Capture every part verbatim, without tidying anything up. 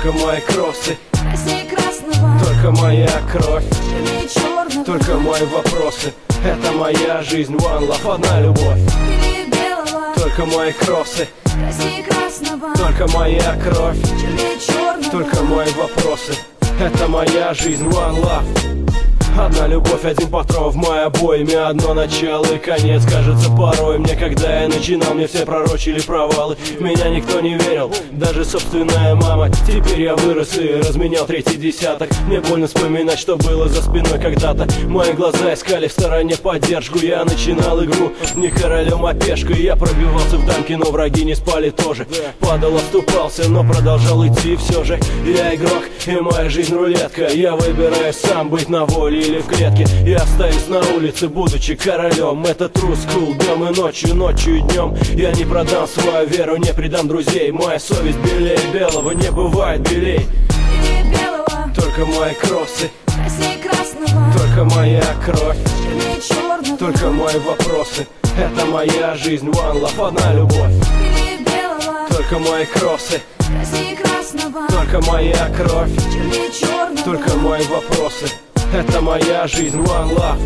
Только мои кроссы, краснее красного, только моя кровь, чернее черного, только мои вопросы. Это моя жизнь, one love, одна любовь. белее белого, Только мои кроссы, краснее красного, только моя кровь, чернее черного, только мои вопросы. Это моя жизнь, one love. Одна любовь, один патрон в моей обойме, одно начало и конец. Кажется, порой мне, когда я начинал, мне все пророчили провалы. В меня никто не верил, даже собственная мама. Теперь я вырос и разменял третий десяток. Мне больно вспоминать, что было за спиной когда-то. Мои глаза искали в стороне поддержку. Я начинал игру не королем, а пешкой. Я пробивался в дамки, но враги не спали тоже. Падал, оступался, но продолжал идти все же. Я игрок, и моя жизнь рулетка. Я выбираю сам быть на воле или в клетке. Я остаюсь на улице, будучи королем. Это true school, днем и ночью, ночью и днем. Я не продам свою веру, не предам друзей. Моя совесть белее белого, не бывает белей. белее белого, Только мои кроссы, краснее красного, только моя кровь, чернее черного, только мои вопросы. Это моя жизнь, one love, одна любовь. белее белого, Только мои кроссы, краснее красного, только моя кровь, чернее черного, только мои вопросы. Это моя жизнь, one love.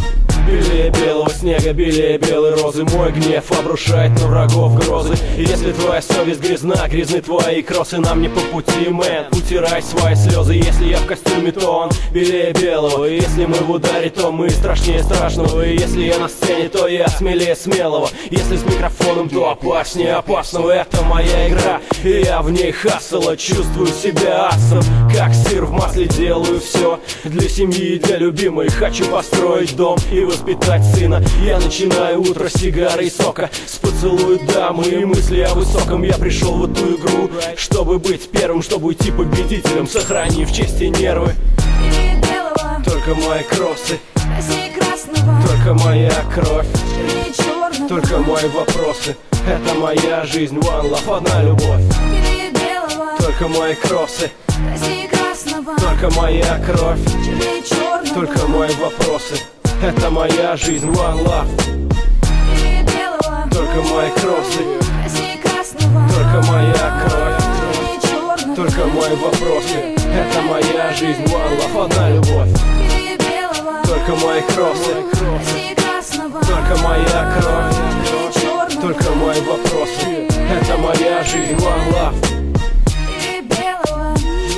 Белее белого снега, белее белой розы. Мой гнев обрушает на врагов грозы. И если твоя совесть грязна, грязны твои кроссы. Нам не по пути, мэн, утирай свои слезы. Если я в костюме, то он белее белого. И если мы в ударе, то мы страшнее страшного. И если я на сцене, то я смелее смелого. Если с микрофоном, то опаснее опасного. Это моя игра, и я в ней хассела. Чувствую себя асом, как сыр в масле. Делаю все для семьи и для любимой. Хочу построить дом и воспитать сына. Я начинаю утро с сигары и сока, с поцелуя дамы и мысли о высоком. Я пришел в эту игру, чтобы быть первым, чтобы уйти победителем, сохранив честь и нервы. белее белого, Только мои кроссы, краснее красного, только моя кровь, чернее черного, только мои вопросы. Это моя жизнь, one love, одна любовь. белее белого, Только мои кроссы, краснее красного, только моя кровь, чернее черного, только мои вопросы. Это моя жизнь, one love. белее белого, Только мои кроссы, краснее красного, только моя кровь, чернее черного, только мои вопросы. Это моя жизнь, one love, одна любовь. белее белого, Только мои кроссы, краснее красного, только моя кровь, чернее черного, только мои вопросы. Это моя жизнь, one love. белее белого,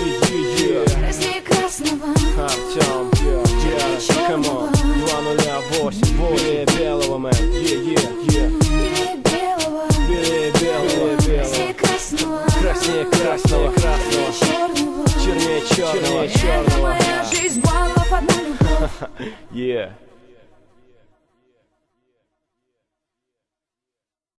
краснее красного, Артем, yeah, come on, два нуля восемь, белее белого, man, yeah, yeah, yeah. белее белого, Белее белого, краснее красного, краснее красного, красного, черного, чернее черного, это черного. моя жизнь, one love, одна любовь. Yeah.